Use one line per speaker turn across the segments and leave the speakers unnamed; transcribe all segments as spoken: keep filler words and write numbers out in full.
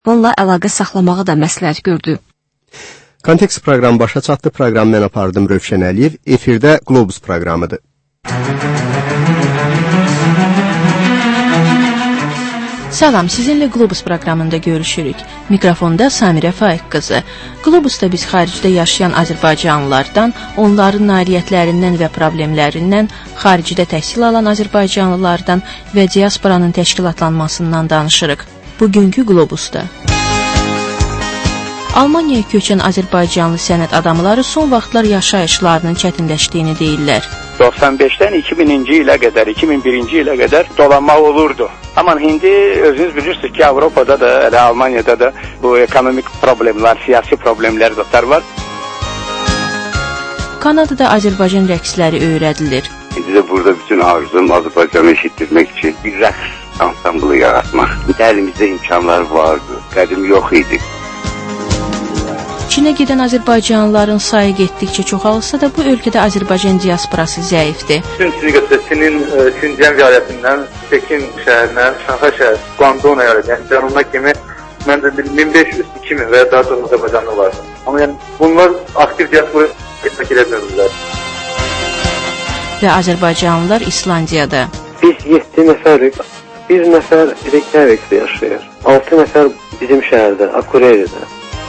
bununla əlaqə saxlamağı da məsləhət gördü.
Kontekst proqramı başa çatdı. Proqramı mən apardım Rövşən Əliyev. Efirdə Globus proqramıdır.
Salam, sizinlə Globus proqramında görüşürük. Mikrofonda Samirə Faiq qızı. Globusda biz xaricdə yaşayan Azərbaycanlılardan, onların nailiyyətlərindən və problemlərindən, xaricdə təhsil alan Azərbaycanlılardan və diasporanın təşkilatlanmasından danışırıq. Bugünkü Globusda. Almaniyaya köçən Azərbaycanlı sənət adamları son vaxtlar yaşayışlarının çətinləşdiyini deyirlər.
doxsan beşdən iki minci ilə qədər, iki min birinci ilə qədər dolanma olurdu. Amma indi özünüz bilirsiniz ki, Avropada da, elə Almaniyada da bu ekonomik problemlər, siyasi problemlər var.
Kanadada Azərbaycan rəqsləri öyrədilir.
İndi də burada bütün arzum Azərbaycanı eşitdirmək üçün bir rəqs ansamblı yaratmaq. Əlimizdə imkanlar vardı, qədim yox idi.
Çinə gedən Azərbaycanlıların sayı getdikcə çoxalsa da bu ölkədə Azərbaycan diasporası zəifdir.
Çinin Şinjan vilayətindən Pekin şəhərinə, Şanxay şəhəri, Guangdong əyalətə, yəni cənubuna kimi məndə min beş yüz iki min və ya daha çox Azərbaycanlı var. Amma yəni bunlar aktiv diaspora etmək edəmirlər.
Və Azərbaycanlılar İslandiyada.
Biz yeddi nəfərik. Bir nəfər Reykjavikdə yaşayır. altı nəfər bizim şəhərdə, Akureyridə.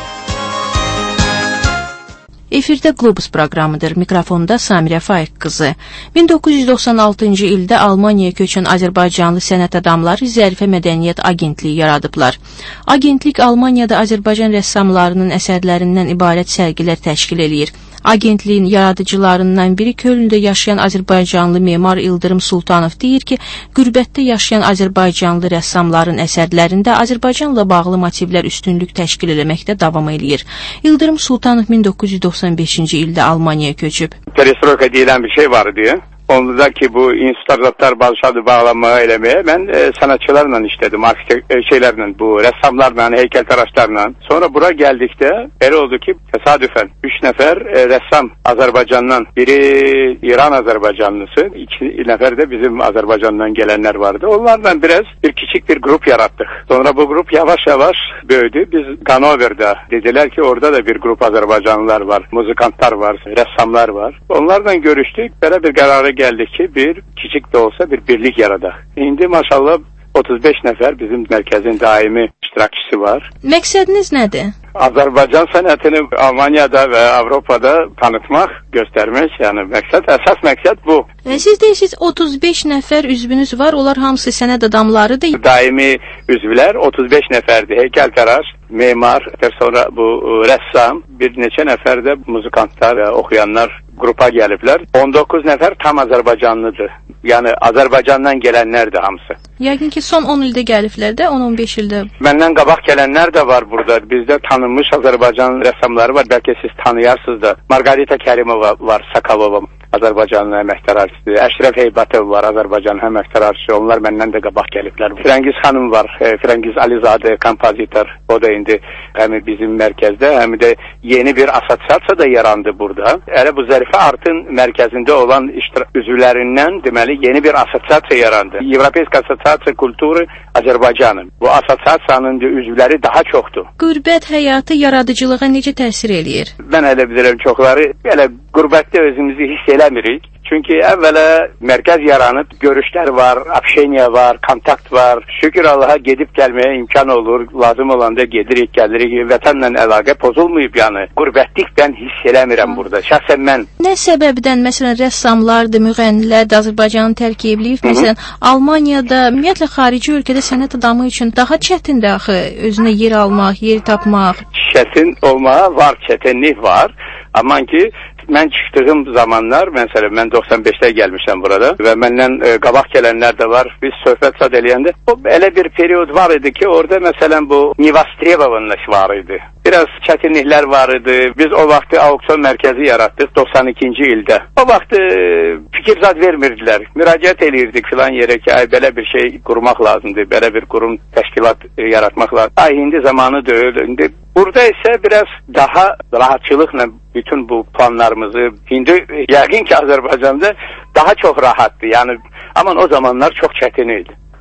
Efirdə Globus proqramıdır. Mikrofonda Samirə Faiq qızı. min doqquz yüz doxsan altıncı ildə Almaniyaya köçən Azərbaycanlı sənət adamları Zərifə Mədəniyyət Agentliyi yaradıblar. Agentlik Almaniyada Azərbaycan rəssamlarının əsərlərindən ibarət sərgilər təşkil eləyir. Agentliyin yaradıcılarından biri Kölndə yaşayan Azərbaycanlı memar İldırım Sultanov deyir ki, qürbətdə yaşayan Azərbaycanlı rəssamların əsərlərində Azərbaycanla bağlı motivlər üstünlük təşkil eləməkdə davam eləyir. İldırım Sultanov min doqquz yüz doxsan beşinci ildə Almaniyaya köçüb.
Perestroika deyilən bir şey var diye. Onda ki bu institutlar başladı bağlanmaya eləməyə. Mən e, sanatçılarla işlədim, arxitek e, şeylərlə, bu rəssamlarla, heykeltıraşlarla. Sonra bura gəldikdə elə oldu ki, təsadüfən üç nəfər e, rəssam Azərbaycandan, biri İran Azərbaycanlısı, iki nəfər də bizim Azərbaycandan gələnlər vardı. Onlarla biraz bir küçük bir grup yarattık. Sonra bu grup yavaş yavaş böyüdü. Biz Hanover'da dediler ki orada da bir grup Azərbaycanlılar var, muzikantlar var, rəssamlar var. Onlarla görüştük, belə bir qərara geldik ki bir küçük de olsa bir birlik yaradak. İndi maşallah otuz beş nəfər bizim mərkəzin daimi iştirakçısı var.
Məqsədiniz nədir?
Azərbaycan sənətini Almaniyada və Avropada tanıtmaq, göstərmək, yəni məqsəd, əsas məqsəd bu.
Və siz deyirsiniz otuz beş nəfər üzvünüz var, onlar hamısı sənət adamlarıdır.
Daimi üzvlər otuz beş nəfərdir, heykəltaraş, memar, sonra bu rəssam, bir neçə nəfər də muzikantlar və oxuyanlar qrupa gəliblər. on doqquz nəfər tam Azərbaycanlıdır. Yəni Azərbaycandan gələnlərdir hamısı.
Yəqin ki son on ildə gəliblər də, on on beş ildə.
Məndən qabaq gələnlər də var burada. Bizdə tanınmış Azərbaycan rəssamları var. Bəlkə siz tanıyarsınız da. Margarita Kərimova var, Sakalova. Azərbaycanlı əməkdar artisti. Əşrəf Heybatov var, Azərbaycan əməkdar artisti. Onlar məndən də qabaq gəliblər. Firəngiz xanım var, Firəngiz Alizadə, kompozitor. O da indi həm bizim mərkəzdə, həm də yeni bir asosiasiya da yarandı burada. Elə bu Zərifə Art'ın mərkəzində olan üzvlərindən deməli yeni bir asosiasiya yarandı. Evropeysk Asosiasiya Kulturu Azərbaycanın. Bu asosiasiyanın üzvləri daha çoxdur.
Qürbət həyatı yaradıcılığa necə təsir eləyir?
Mən elə bilirəm çoxları elə qürbətdə özümüzü hiss eləmirik. Çünki əvvələ mərkəz yaranıb, görüşlər var, abşeniya var, kontakt var. Şükür Allaha gedib gəlməyə imkan olur. Lazım olanda gedirik, gəlirik. Vətənlə əlaqə pozulmayıb yəni. Qürbətlik mən hiss eləmirəm burada. Şəxsən mən.
Nə səbəbdən məsələn rəssamlardır, müğənnilərdir, Azərbaycanı tərk edib, məsələn Almaniyada, ümumiyyətlə xarici ölkədə sənət adamı üçün daha çətindir axı özünə yer almaq, yer tapmaq.
Çətin olmağa var, çətinlik var. Aman ki mən çıxdığım zamanlar, məsələn, mən doxsan beşdə gəlmişəm burada və məndən e, qabaq gələnlər də var. Biz söhbət sad eləyəndə, o elə bir period var idi ki, orada məsələn bu Nivastrebovanlıq var idi. Biraz çətinliklər var idi. Biz o vaxtı auksion mərkəzi yaratdıq doxsan ikinci ildə. O vaxtı fikir zad vermirdilər. Müraciət eləyirdik filan yerə ki, ay belə bir şey qurmaq lazımdır, belə bir qurum təşkilat e, yaratmaq lazımdır. Ay indi zamanı deyil. İndi burada isə biraz daha rahatçılıqla bütün bu planlarımızı, indi yəqin ki Azərbaycanda daha çox rahatdır. Yəni, amma o zamanlar çox çətin idi.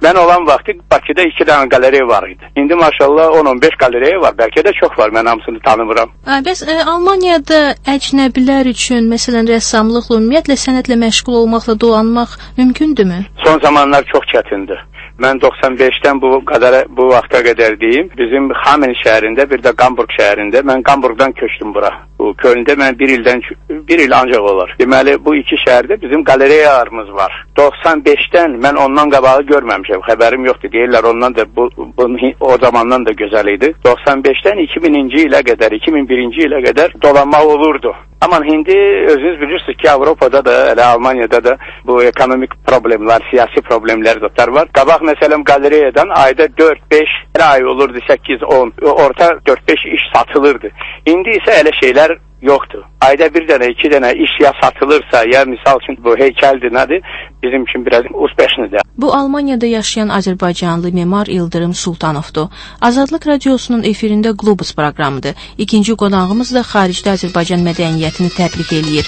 Ben olan vaxtı Bakıda iki dənə qalereya var idi. İndi maşallah on on beş qalereya var. Bəlkə də çox var. Mən hamısını tanımıram.
Bəs e, Almaniyada əcnəbilər üçün, məsələn, rəssamlıqla, ümumiyyətlə sənətlə məşğul olmaqla dolanmaq mümkündürmü?
Son zamanlar çox çətindir. Mən doxsan beşdən bu qədər bu vaxta qədər deyim. Bizim Hamen şəhərində, bir də Hamburg şəhərində, mən Hamburgdan köçdüm bura. Bu Kölndə mən bir ildən bir il ancaq olar. Deməli bu iki şəhərdə bizim qalereyalarımız var. doxsan beşdən mən ondan qabağı görməmişəm. Xəbərim yoxdur. Deyirlər ondan da bu, bu o zamandan da gözəl idi. doxsan beşdən iki minci ilə qədər, iki min birinci ilə qədər dolanmaq olurdu. Amma indi özünüz bilirsiniz ki, Avropada da, elə Almaniyada da bu ekonomik problemlər, siyasi problemlər də var. Qabaq məsələn qalereyadan ayda dörd beş ay olurdu, səkkiz on, orta dörd beş iş satılırdı. İndi isə elə şeylər yoxdur. Ayda bir dənə, iki dənə iş ya satılırsa, ya misal üçün bu heykəldir, nədir? Bizim üçün biraz uspəşnidir.
Bu Almaniyada yaşayan Azərbaycanlı memar İldırım Sultanovdur. Azadlıq Radiosunun efirində Globus proqramıdır. İkinci qonağımız da xaricdə Azərbaycan mədəniyyətini təbliğ eləyir.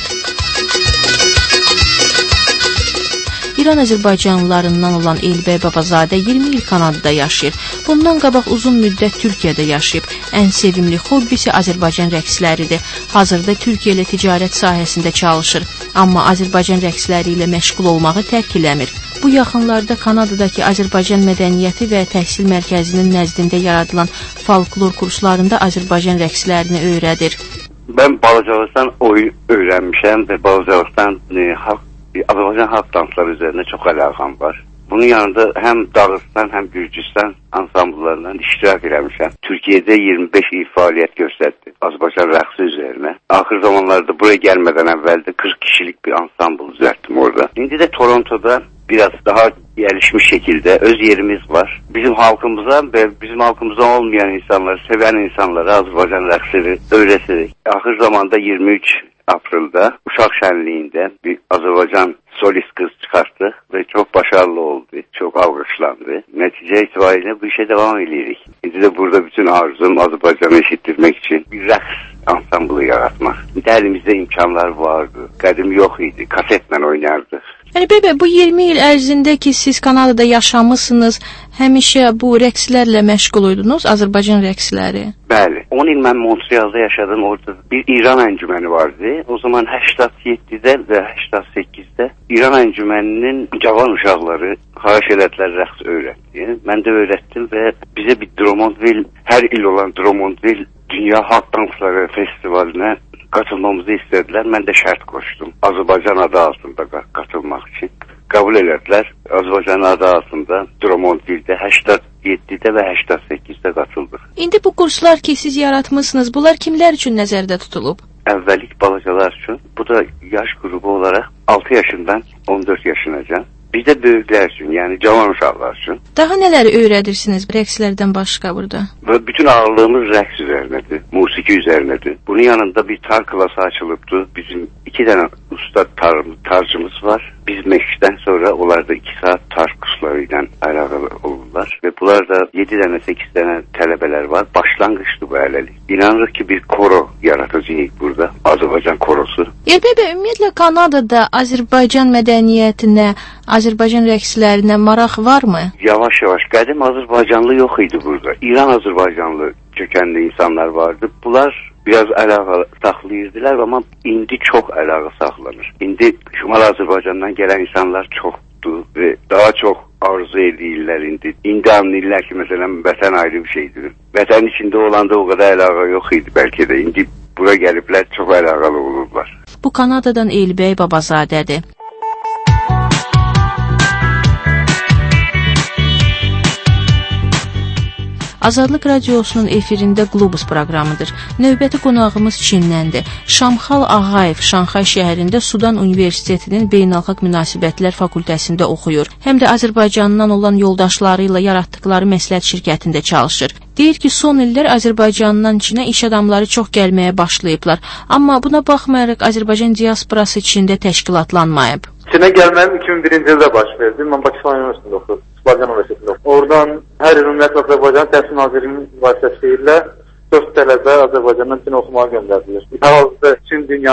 İran Azərbaycanlılarından olan Elbəy Babazadə iyirmi il Kanadada yaşayır. Bundan qabaq uzun müddət Türkiyədə yaşayıb. Ən sevimli hobbisi Azərbaycan rəqsləridir. Hazırda Türkiyə ilə ticarət sahəsində çalışır. Amma Azərbaycan rəqsləri ilə məşğul olmağı tərk eləmir. Bu yaxınlarda Kanadadakı Azərbaycan mədəniyyəti və təhsil mərkəzinin nəzdində yaradılan folklor kurslarında Azərbaycan rəqslərini öyrədir.
Ben balıcılıktan oyun öğrenmişim ve balıcılıktan e, halk Azərbaycan halk dansları üzerine çok alakam var. Bunun yanında hem Dağıstan hem Gürcistan ansambullarından iştirak eləmişəm. Türkiye'de yirmi beş il faaliyet gösterdi Azərbaycan rəqsi üzerine. Ahir zamanlarda buraya gelmeden evvel de kırk kişilik bir ansambul düzelttim orada. Şimdi de Toronto'da biraz daha gelişmiş şekilde öz yerimiz var. Bizim halkımıza ve bizim halkımıza olmayan insanları, seven insanlara Azərbaycan rəqsleri öğretirik. Ahir zamanda yirmi üç April'de Uşaq Şenliği'nde bir Azerbaycan solist kız çıkarttı ve çok başarılı oldu. Çok alkışlandı. Netice itibariyle bu işe devam ediyoruz. Şimdi de burada bütün arzum Azerbaycan'ı eşittirmek için bir rəqs ansamblı yaratmak. Bir de elimizde imkanlar vardı. Qədim yok idi. Kasetle oynardı.
Yəni bebe, bu iyirmi il ərzində ki siz Kanadada yaşamısınız, həmişə bu rəqslərlə məşğul oydunuz, Azərbaycan rəqsləri?
Bəli. on il mən Montreal'da yaşadım. Orada bir İran əncüməni vardı. O zaman səksən yeddidə və səksən səkkizdə İran əncüməninin cavan uşaqları xahiş elədilər rəqs öyrətdi. Mən də öyrətdim və bizə bir Drummondville, hər il olan Drummondville Dünya Halk Dansları Festivalinə katılmamızı istediler. Ben de şart koştum. Azerbaycan adı altında katılmak için. Kabul ettiler. Azerbaycan adı altında Drummondville'de səksən yeddidə və səksən səkkizdə katıldık.
İndi bu kurslar ki siz yaratmışsınız, bunlar kimler için nəzərdə tutulub?
Əvvəllik balacalar üçün. Bu da yaş grubu olarak altı yaşından on dörd yaşınacan. Bir de büyükler için, yani cavan uşaqlar için.
Daha neler öğredirsiniz rəqslərdən başqa burada?
Ve bütün ağırlığımız rəqs üzerinedir, musiki üzerinedir. Bunun yanında bir tar klası açılıbdı. Bizim iki tane usta tar, tarcımız var. Biz meşqdən sonra onlar da iki saat tar kurslarıyla alakalı olurlar. Ve bunlar da yedi tane sekiz tane tələbələr var. Başlanğıçdı bu hələlik. İnanırıq ki bir koro yaratacağıq burada. Azərbaycan korosu.
Elbəy bəy, ümumiyyətlə Kanadada Azərbaycan mədəniyyətinə, Azərbaycan rəqslərinə maraq varmı?
Yavaş yavaş. Qədim Azərbaycanlı yox idi burada. İran Azərbaycanlı kökenli insanlar vardı. Bunlar biraz əlaqə saxlayırdılar ama indi çok əlaqə saxlanır. İndi Şimal Azərbaycandan gelen insanlar çoxdur ve daha çok arzu edirlər indi. İndi anlayırlar ki mesela vətən ayrı bir şeydir. Vətənin içinde olanda o kadar əlaqə yox idi belki de. İndi bura gəliblər çok əlaqəli olurlar.
Bu Kanadadan Elbəy Babazadədir. Azadlıq Radiosunun efirində Globus proqramıdır. Növbəti qonağımız Çindəndir. Şamxal Ağayev Şanxay şəhərində Sudan Universitetinin Beynəlxalq Münasibətlər Fakültəsində oxuyur. Həm də Azərbaycandan olan yoldaşları ilə yaratdıkları məsləhət şirkətində çalışır. Deyir ki, son illər Azərbaycandan içinə iş adamları çox gəlməyə başlayıblar. Amma buna baxmayaraq Azərbaycan diasporası içində təşkilatlanmayıb.
Çinə gəlməyim iki min birinci ildə baş verdi. Mən Bakıstan Üniversitəsində oxudum. Azərbaycan Universitetində oxudum. Oradan hər il ümumiyyətlə Azərbaycan Təhsil Nazirliyinin vasitəsilə dörd tələbə Azərbaycandan Çinə oxumağa göndərilir. Hal-hazırda Çin dünyanın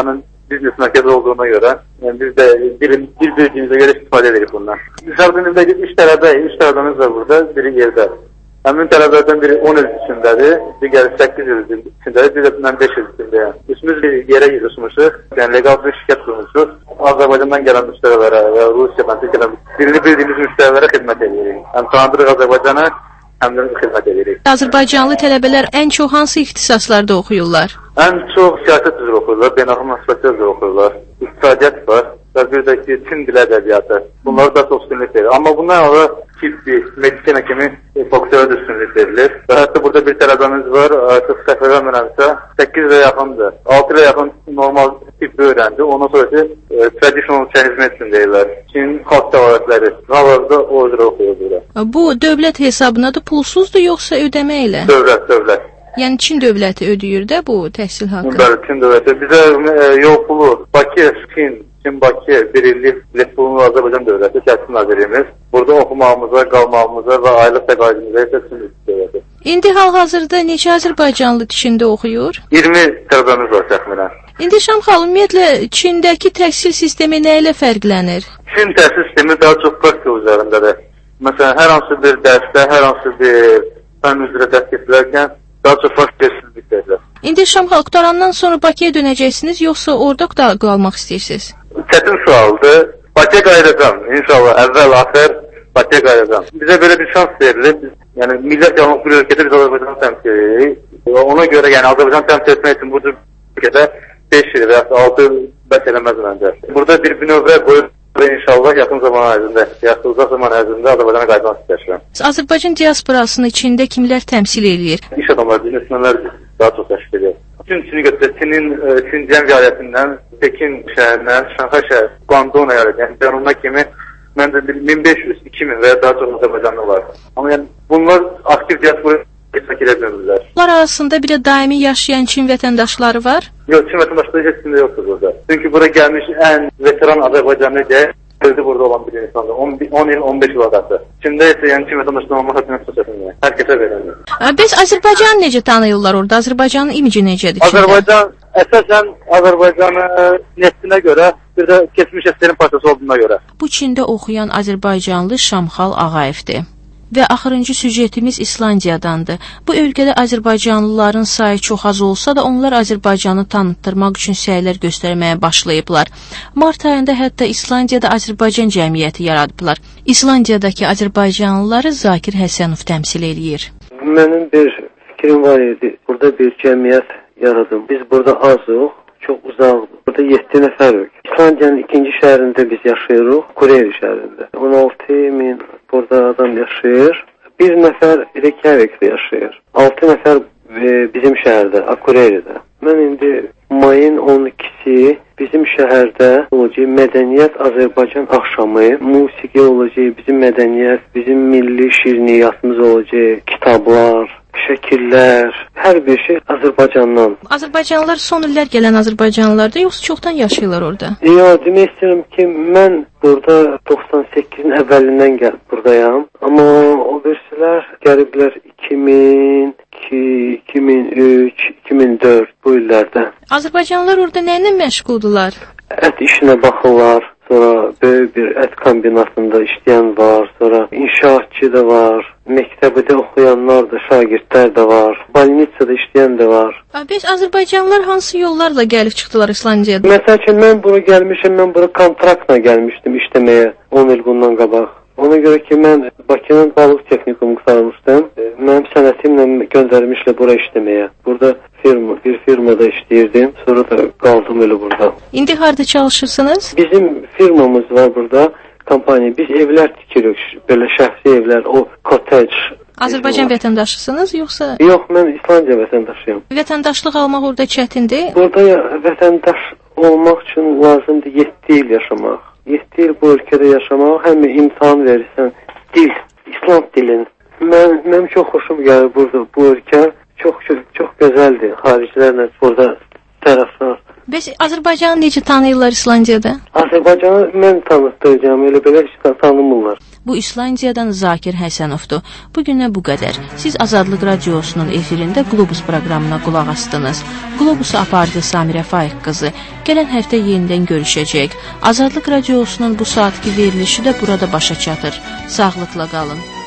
biznes mərkəzi olduğuna görə yəni biz də bir, bir bildiyimizə görə istifadə edirik bundan. Dışarıdan evdə üç tələbəyik, üç tələbəmiz var burada, biri yerdə. Həmin tələbələrdən biri on il içindədir, digəri səkkiz il içindədir, bir də mən beş il içindəyəm. Üçümüz bir yerə yığışmışıq, yəni legal bir şirkət qurmuşuq. Azərbaycandan gələn müştərilərə və Rusiyadan gələn birini bildiyimiz müştərilərə xidmət edirik. Həm tanıdırıq Azərbaycana, həm də xidmət edirik.
Azərbaycanlı tələbələr ən çox hansı ixtisaslarda oxuyurlar?
Ən çox siyasət üzrə oxuyurlar, beynəlxalq münasibətlər üzrə oxuyurlar. İqtisadiyyat var və bir də ki, Çin dili ədəbiyyatı. Bunları da çox üstünlük verir. Amma bundan əlavə tibbi, medisina kimi faktorlara da üstünlük verilir. Və hətta burada bir tələbəmiz var, artıq səhv eləmirəmsə, səkkiz ilə yaxındır. altı ilə yaxın normal tibbi öyrəndi. Ondan sonra ki, e, traditional Chinese medicine deyirlər. Çin xalq təvarətləri. Hal-hazırda o üzrə oxuyur burada.
Bu dövlət hesabınadır, pulsuzdur yoxsa ödəmə ilə?
Dövlət, dövlət.
Yəni Çin dövləti ödəyir də bu təhsil haqqı?
Bəli, Çin dövləti. Bizə e, yol pulu, Bakı, Çin, Çin, Bakı, bir illik bilet pulunu Azərbaycan dövləti, təhsil nazirliyimiz. Burada oxumağımıza, qalmağımıza və aylıq təqaüdümüzə isə Çin dövləti.
İndi hal-hazırda neçə Azərbaycanlı Çində oxuyur?
iyirmi tələbəmiz var təxminən.
İndi Şamxal, ümumiyyətlə Çindəki təhsil sistemi nə ilə fərqlənir?
Çin təhsil sistemi daha çox praktika üzərindədir. Məsələn, hər hansı bir dərsdə, hər hansı bir fən üzrə dərs keçilərkən daha çox praktika işləyirlər.
İndi Şamxal, qutarandan sonra Bakıya dönəcəksiniz, yoxsa orada qalmaq istəyirsiniz?
Çətin sualdır. Bakıya qayıdacam. İnşallah əvvəl axır Bakıya qayıdacam. Bizə belə bir şans verilir. Biz, yəni millət yanlış bir ölkədə biz Azərbaycanı təmsil edirik. Ona görə yəni Azərbaycanı təmsil etmək üçün bu cür ölkədə beş il və ya altı bəs eləməz məncə. Burada bir bünövrə qoyub və inşallah yaxın zaman ərzində, yaxın uzaq zaman ərzində Azərbaycana qayıtmaq istəyirəm.
Azərbaycan diasporasını Çində kimlər təmsil edir?
İş adamları, biznesmenlər daha çox təşkil edir. Bütün Çini götürək, Çinin Çincan vilayətindən, Pekin şəhərindən, Şanxay şəhəri, Guangdong əyalətə, yəni cənubuna kimi məncə min beş yüz iki min və ya daha çox Azərbaycanlı var. Amma yəni bunlar aktiv diaspora keçmək edəbilmirlər.
Bunlar arasında bir də daimi yaşayan Çin vətəndaşları var?
Yox, Çin vətəndaşları heç kimdə yoxdur burada. Çünki bura gəlmiş ən veteran Azərbaycanlı deyə öldü burada olan bir insandır. on il, on beş il adası. Çində isə yəni Çin vətəndaşları olmaq haqqında söhbətdir. Hər kəsə verilir.
Biz Azərbaycanı necə tanıyırlar orada? Azərbaycanın imici necədir?
Azərbaycan əsasən Azərbaycanı neslinə görə, bir də keçmiş əslərin partiyası olduğuna görə.
Bu Çində oxuyan Azərbaycanlı Şamxal Ağayevdir. Və axırıncı süjetimiz İslandiyadandır. Bu ölkədə Azərbaycanlıların sayı çox az olsa da onlar Azərbaycanı tanıtdırmaq üçün səylər göstərməyə başlayıblar. Mart ayında hətta İslandiyada Azərbaycan cəmiyyəti yaradıblar. İslandiyadakı Azərbaycanlıları Zakir Həsənov təmsil eləyir.
Mənim bir fikrim var idi. Burada bir cəmiyyət yaradım. Biz burada azıq, çox uzaqdır. Burada yeddi nəfərik. İslandiyanın ikinci şəhərində biz yaşayırıq, Kureyri şəhərində. on altı min burada adam yaşayır. Bir nəfər Reykjavikdə yaşayır. altı nəfər e, bizim şəhərdə, Akureyridə. Mən indi mayın on ikisi bizim şəhərdə olacaq mədəniyyət Azərbaycan axşamı, musiqi olacaq, bizim mədəniyyət, bizim milli şirniyyatımız olacaq, kitablar, şəkillər, hər bir şey Azərbaycandan.
Azərbaycanlılar son illər gələn Azərbaycanlılardır, yoxsa çoxdan yaşayırlar orada?
Ya, demək istəyirəm ki, mən burada doxsan səkkizin əvvəlindən gəlib buradayam. Amma o birisilər gəliblər iki min iki, iki min üç, iki min dörd bu illərdə.
Azərbaycanlılar orada nə ilə məşğuldular?
Ət işinə baxırlar. Sonra böyük bir ət kombinatında işləyən var, sonra inşaatçı da var, məktəbdə oxuyanlar da, şagirdlər də var, balnitsada işləyən də var.
Bəs Azərbaycanlılar hansı yollarla gəlib çıxdılar İslandiyada?
Məsəl üçün, mən bura gəlmişəm, mən bura kontraktla gəlmişdim işləməyə on il bundan qabaq. Ona görə ki, mən Bakının balıq texnikumu qurtarmışdım. Mənim sənətimlə göndərmişlər bura işləməyə. Burada firma, bir firmada işləyirdim, sonra da qaldım elə burada.
İndi harada çalışırsınız?
Bizim firmamız var burada, kompaniya. Biz evlər tikirik, belə şəxsi evlər, o cottage.
Azərbaycan vətəndaşısınız, yoxsa?
Yox, mən İslandiya vətəndaşıyam.
Vətəndaşlıq almaq orada çətindir?
Burada vətəndaş olmaq üçün lazımdır yeddi il yaşamaq. yeddi il bu ölkədə yaşamaq, həm imtahan verirsən, dil, İslam dilin. Mən, mənim çox xoşum gəlir burada, bu ölkə çox, çox, çox gözəldir, xaricilərlə burada tərəflər.
Bəs Azərbaycanı necə tanıyırlar İslandiyada?
Azərbaycanı mən tanıtdıracağım, elə belə heç tanımırlar.
Bu İslandiyadan Zakir Həsənovdur. Bu günə bu qədər. Siz Azadlıq Radiosunun efirində Globus proqramına qulaq astınız. Globusu apardı Samirə Faiq qızı. Gələn həftə yenidən görüşəcək. Azadlıq Radiosunun bu saatki verilişi də burada başa çatır. Sağlıqla qalın.